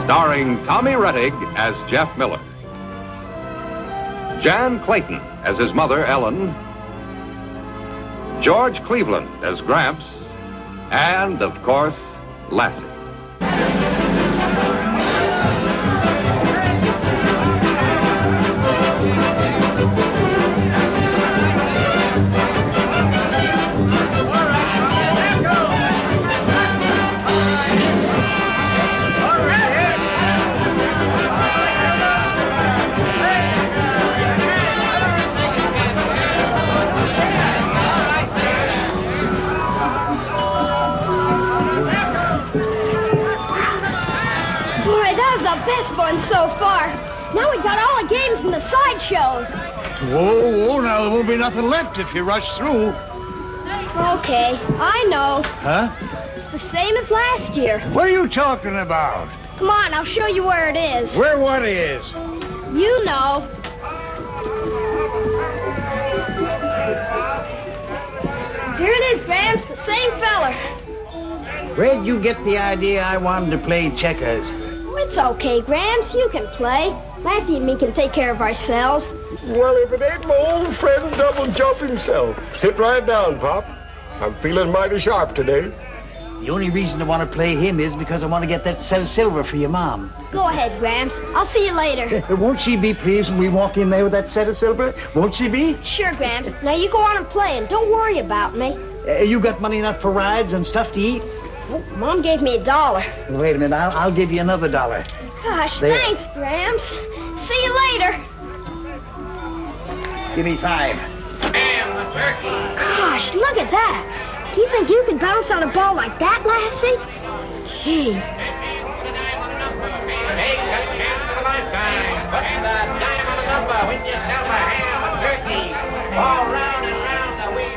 Starring Tommy Rettig as Jeff Miller. Jan Clayton as his mother, Ellen. George Cleveland as Gramps. And, of course, Lassie. So far. Now we got all the games and the sideshows. Whoa, now there won't be nothing left if you rush through. Okay, I know. Huh? It's the same as last year. What are you talking about? Come on, I'll show you where it is. Where what is? You know. Here it is, Gramps, the same feller. Where'd you get the idea I wanted to play checkers? It's okay, Gramps. You can play. Lassie and me can take care of ourselves. Well, if it ain't my old friend Double Jump himself. Sit right down, Pop. I'm feeling mighty sharp today. The only reason I want to play him is because I want to get that set of silver for your mom. Go ahead, Gramps. I'll see you later. Won't she be pleased when we walk in there with that set of silver? Won't she be? Sure, Gramps. Now you go on and play and don't worry about me. You got money enough for rides and stuff to eat? Oh, Mom gave me $1. Wait a minute, I'll give you another $1. Gosh, there. Thanks, Gramps. See you later. Give me 5. And the turkey. Gosh, look at that. Do you think you can bounce on a ball like that, Lassie? Gee. Take a chance of a lifetime. Put the dime on the number when you sell the ham and turkey. All round and round the week.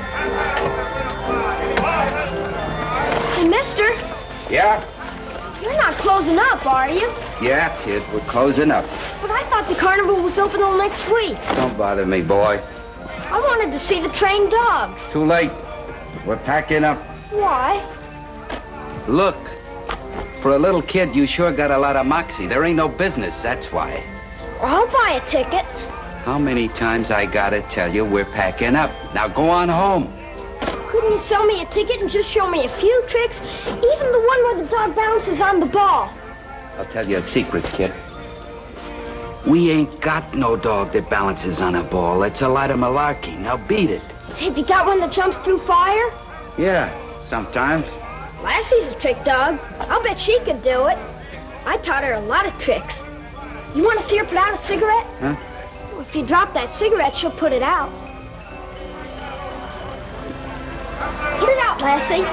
Hey, mister. Yeah? You're not closing up, are you? Yeah, kid, we're closing up. But I thought the carnival was open till next week. Don't bother me, boy. I wanted to see the trained dogs. Too late. We're packing up. Why? Look, for a little kid, you sure got a lot of moxie. There ain't no business, that's why. I'll buy a ticket. How many times I gotta tell you we're packing up? Now go on home. Couldn't you sell me a ticket and just show me a few tricks? Even the one where the dog bounces on the ball. I'll tell you a secret, kid. We ain't got no dog that balances on a ball. It's a lot of malarkey. Now beat it. Have you got one that jumps through fire? Yeah, sometimes. Lassie's a trick dog. I'll bet she could do it. I taught her a lot of tricks. You want to see her put out a cigarette? Huh? Well, if you drop that cigarette, she'll put it out. Put it out, Lassie.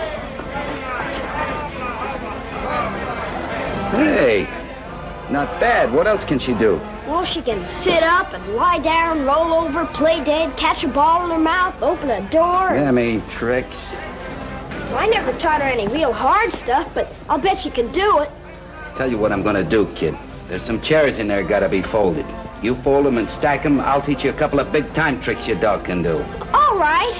Hey, not bad. What else can she do? Well, she can sit up and lie down, roll over, play dead, catch a ball in her mouth, open a door. Them ain't tricks. Well, I never taught her any real hard stuff, but I'll bet she can do it. Tell you what I'm gonna do, kid. There's some chairs in there gotta be folded. You fold them and stack them. I'll teach you a couple of big-time tricks your dog can do. All right.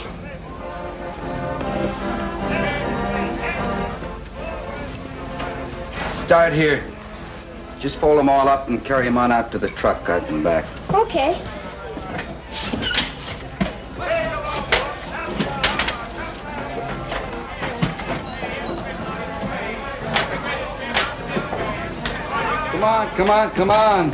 Start here. Just fold them all up and carry them on out to the truck out and back. Okay. Come on, come on, come on.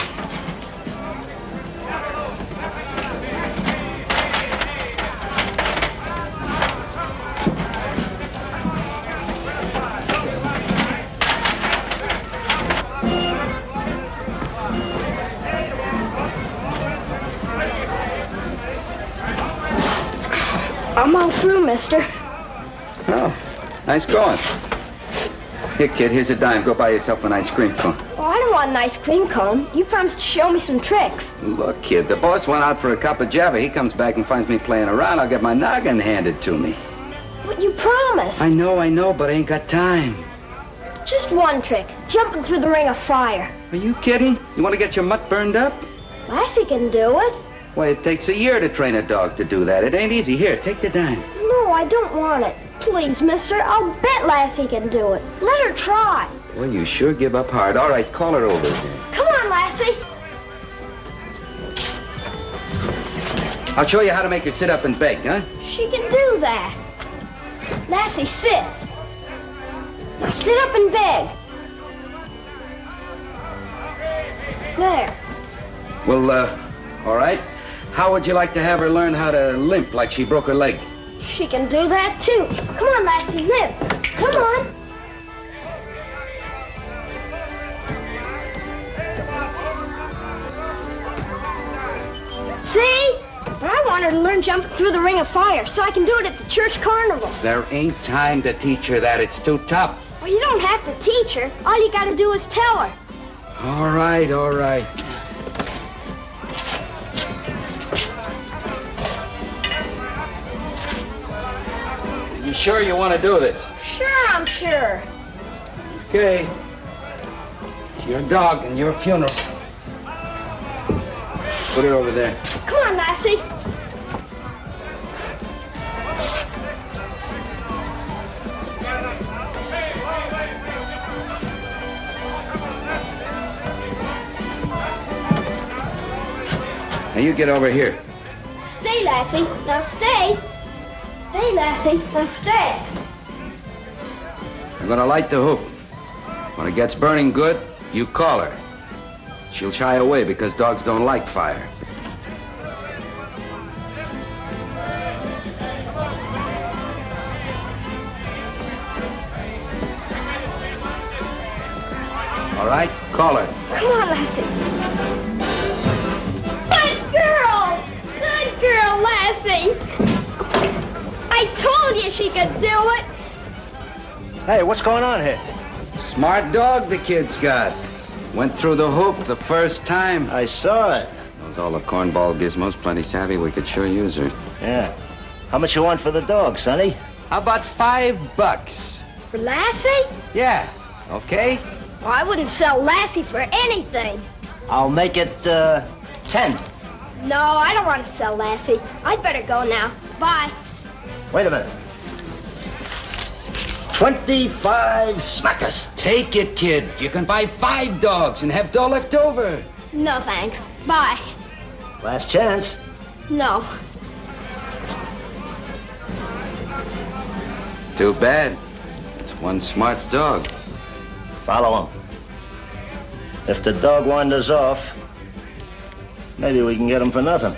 I'm all through, mister. Oh, nice going. Here, kid, here's a dime. Go buy yourself an ice cream cone. Oh, I don't want an ice cream cone. You promised to show me some tricks. Look, kid, the boss went out for a cup of java. He comes back and finds me playing around. I'll get my noggin handed to me. But you promised. I know, but I ain't got time. Just one trick. Jumping through the ring of fire. Are you kidding? You want to get your mutt burned up? Lassie can do it. Why, it takes a year to train a dog to do that. It ain't easy. Here, take the dime. No, I don't want it. Please, mister, I'll bet Lassie can do it. Let her try. Well, you sure give up hard. All right, call her over again. Come on, Lassie. I'll show you how to make her sit up and beg, huh? She can do that. Lassie, sit. Now sit up and beg. There. Well, all right. How would you like to have her learn how to limp like she broke her leg? She can do that, too. Come on, Lassie, limp. Come on. See? But I want her to learn jumping through the ring of fire so I can do it at the church carnival. There ain't time to teach her that. It's too tough. Well, you don't have to teach her. All you gotta do is tell her. All right, all right. You sure you want to do this? Sure, I'm sure. Okay. It's your dog and your funeral. Put her over there. Come on, Lassie. Now you get over here. Stay, Lassie. Now stay. Stay, Lassie. Now stay. I'm gonna light the hoop. When it gets burning good, you call her. She'll shy away because dogs don't like fire. All right, call her. Come on, Lassie. Good girl! Good girl, Lassie! I told you she could do it! Hey, what's going on here? Smart dog the kid's got. Went through the hoop the first time. I saw it. Knows all the cornball gizmos. Plenty savvy. We could sure use her. Yeah. How much you want for the dog, Sonny? How about $5? For Lassie? Yeah. Okay? Well, I wouldn't sell Lassie for anything. I'll make it, 10. No, I don't want to sell Lassie. I'd better go now. Bye. Wait a minute. 25 smackers. Take it, kid. You can buy 5 dogs and have dough left over. No, thanks. Bye. Last chance. No. Too bad. It's one smart dog. Follow him. If the dog wanders off, maybe we can get him for nothing.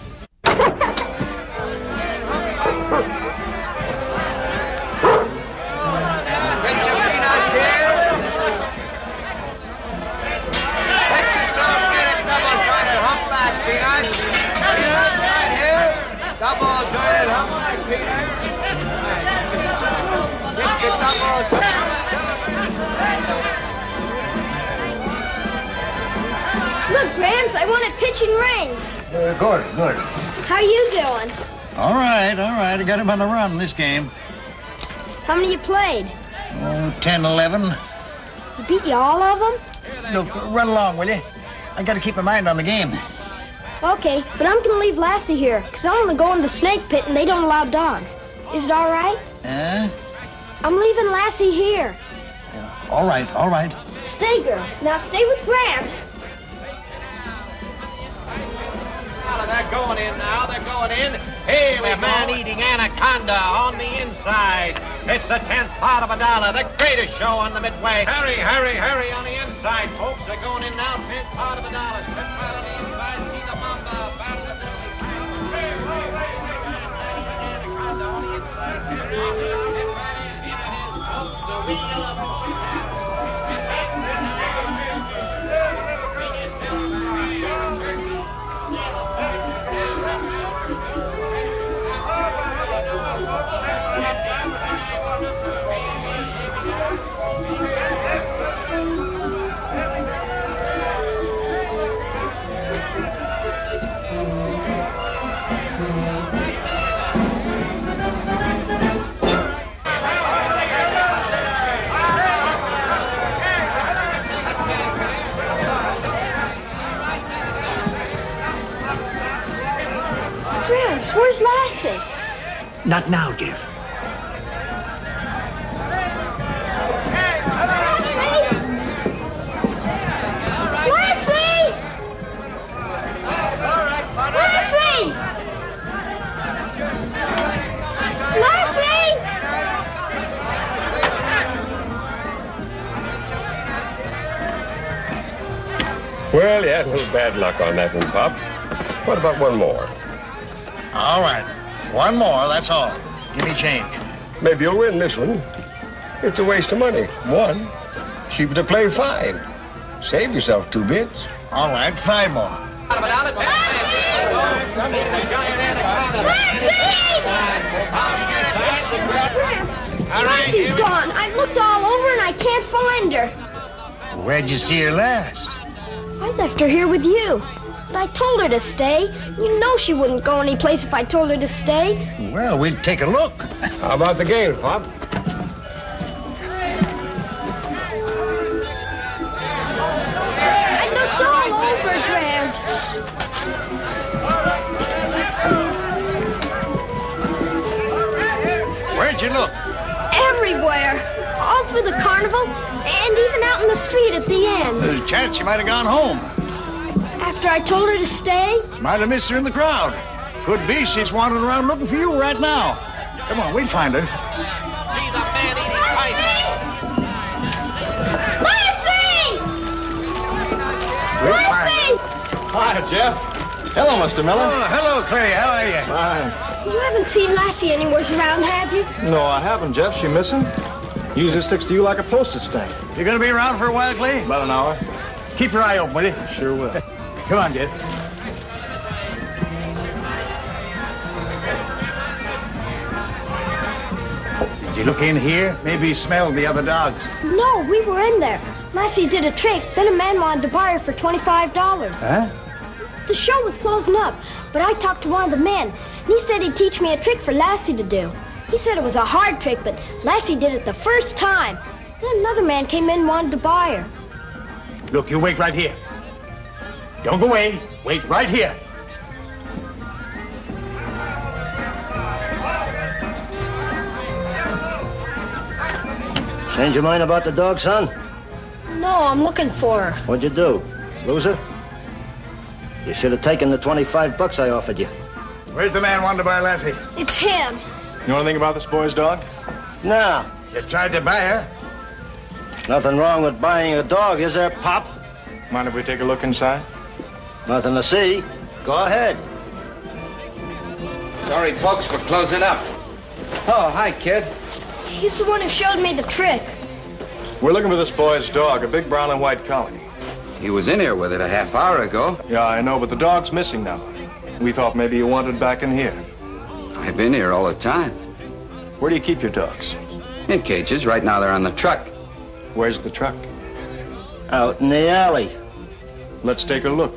Look, Gramps, I won at pitching rings. Good. How you doing? All right. I got him on the run this game. How many you played? Oh, 10, 11. You beat you all of them? Look, run along, will you? I got to keep my mind on the game. Okay, but I'm gonna leave Lassie here, because I want to go in the snake pit and they don't allow dogs. Is it all right? I'm leaving Lassie here. All right. Stay, girl. Now stay with Gramps. They're going in now. They're going in. Hey, the man-eating anaconda on the inside. It's the 10th part of $1. The greatest show on the Midway. Hurry on the inside, folks. They're going in now. 10th part of $1. 10th part on the inside. See the mamba. Battle the anaconda on the inside. The wheel of Gramps, where's Lassie? Not now, Jeff. Well, you had a little bad luck on that one, Pop. What about one more? All right. One more, that's all. Give me change. Maybe you'll win this one. It's a waste of money. One. Cheaper to play 5. Save yourself 2 bits. All right, 5 more. Lassie's gone. I've looked all over and I can't find her. Where'd you see her last? I left her here with you. But I told her to stay. You know she wouldn't go anyplace if I told her to stay. Well, we'll take a look. How about the game, Pop? I looked all over, Gramps. Where'd you look? Everywhere. All through the carnival and even out in the street at the end. There's a chance she might have gone home. After I told her to stay? Might have missed her in the crowd. Could be she's wandering around looking for you right now. Come on, we'll find her. See the man-eating Lassie! Lassie! Hi, Jeff. Hello, Mr. Miller. Oh, hello, Clay. How are you? Fine. You haven't seen Lassie anywhere around, have you? No, I haven't, Jeff. She missing? Usually sticks to you like a postage stamp. You gonna be around for a while, Clay? About an hour. Keep your eye open, will you? Sure will. Come on, Jeff. Did you look in here? Maybe you smelled the other dogs. No, we were in there. Lassie did a trick. Then a man wanted to buy her for $25. Huh? The show was closing up, but I talked to one of the men, and he said he'd teach me a trick for Lassie to do. He said it was a hard trick, but Lassie did it the first time. Then another man came in and wanted to buy her. Look, you wait right here. Don't go away. Wait right here. Change your mind about the dog, son? No, I'm looking for her. What'd you do? Lose her? You should have taken the $25 I offered you. Where's the man wanting to buy Lassie? It's him. You know anything about this boy's dog? No. You tried to buy her? Nothing wrong with buying a dog, is there, Pop? Mind if we take a look inside? Nothing to see. Go ahead. Sorry, folks, we're closing up. Oh, hi, kid. He's the one who showed me the trick. We're looking for this boy's dog, a big brown and white collie. He was in here with it a half hour ago. Yeah, I know, but the dog's missing now. We thought maybe you wanted back in here. I've been here all the time. Where do you keep your dogs? In cages. Right now they're on the truck. Where's the truck? Out in the alley. Let's take a look.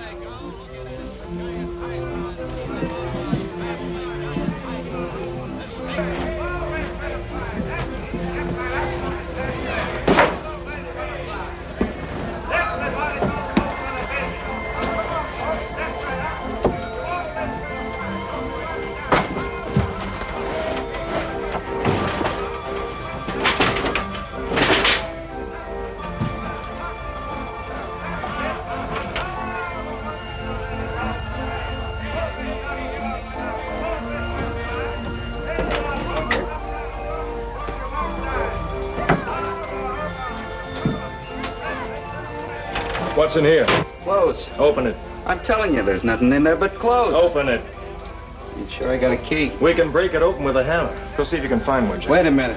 What's in here? Clothes. Open it. I'm telling you, there's nothing in there but clothes. Open it. You sure I got a key? We can break it open with a hammer. Go see if you can find one, Jack. Wait a minute.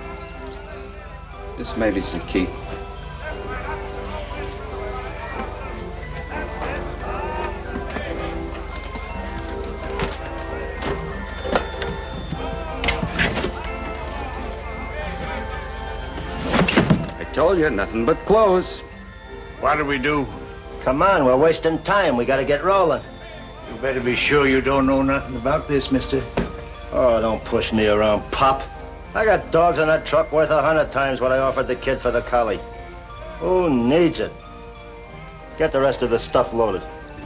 This may be the key. I told you, nothing but clothes. What do we do? Come on, we're wasting time. We gotta get rolling. You better be sure you don't know nothing about this, mister. Oh, don't push me around, Pop. I got dogs in that truck worth 100 times what I offered the kid for the collie. Who needs it? Get the rest of the stuff loaded.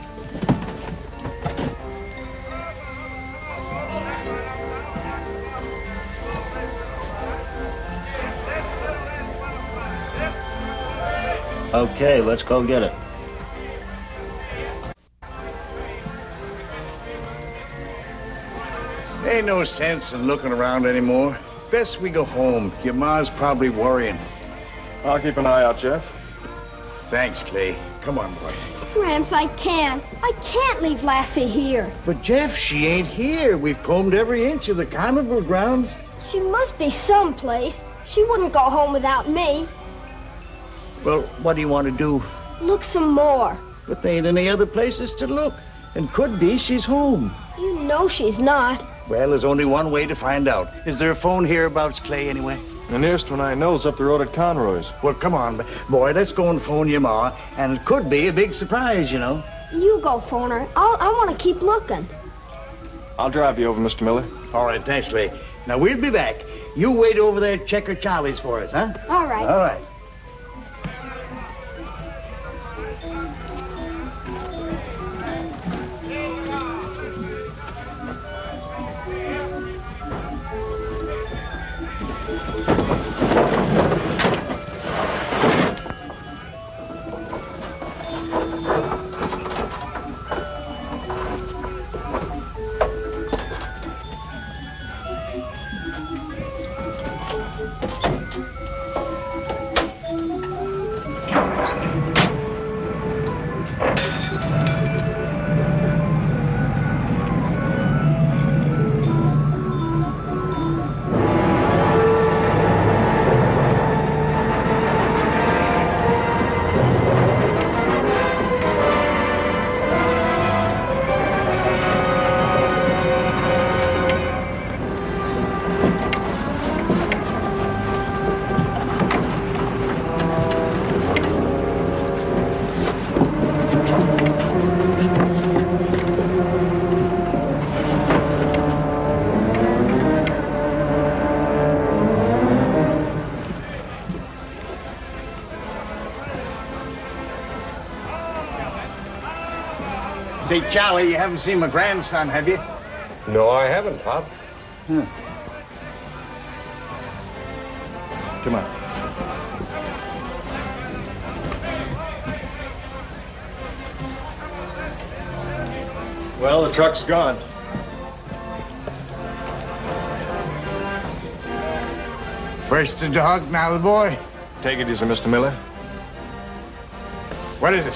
Okay, let's go get it. Ain't no sense in looking around anymore. Best we go home. Your ma's probably worrying. I'll keep an eye out, Jeff. Thanks, Clay. Come on, boy. Gramps, I can't. I can't leave Lassie here. But, Jeff, she ain't here. We've combed every inch of the carnival grounds. She must be someplace. She wouldn't go home without me. Well, what do you want to do? Look some more. But there ain't any other places to look. And could be she's home. You know she's not. Well, there's only one way to find out. Is there a phone hereabouts, Clay, anyway? The nearest one I know is up the road at Conroy's. Well, come on, boy, let's go and phone your ma. And it could be a big surprise, you know. You go phone her. I want to keep looking. I'll drive you over, Mr. Miller. All right, thanks, Clay. Now, we'll be back. You wait over there at Checker Charlie's for us, huh? All right. All right. Say, Charlie, you haven't seen my grandson, have you? No, I haven't, Pop. Come on. Well, the truck's gone. First the dog, now the boy. Take it easy, Mr. Miller. What is it?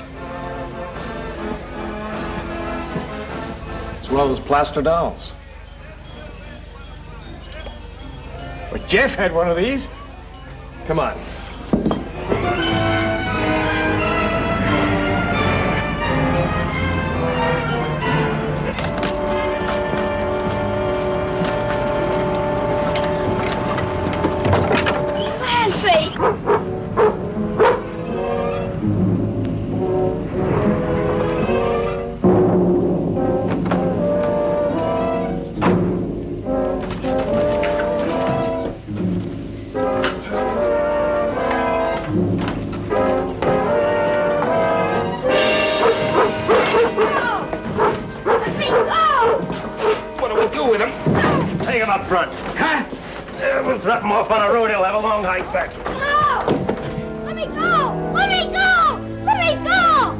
It's one of those plaster dolls. Well, Jeff had one of these. Come on. Lassie! Take him up front. Huh? We'll drop him off on a road. He'll have a long hike back. No! Let me go! Let me go! Let me go!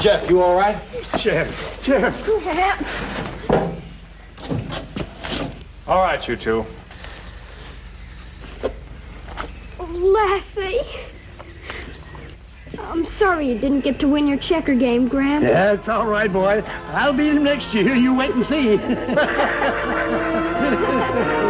Jeff, you all right? Sheriff, Sheriff. All right, you two. Lassie. I'm sorry you didn't get to win your checker game, Gramps. Yeah, it's all right, boy. I'll beat him next year. You wait and see.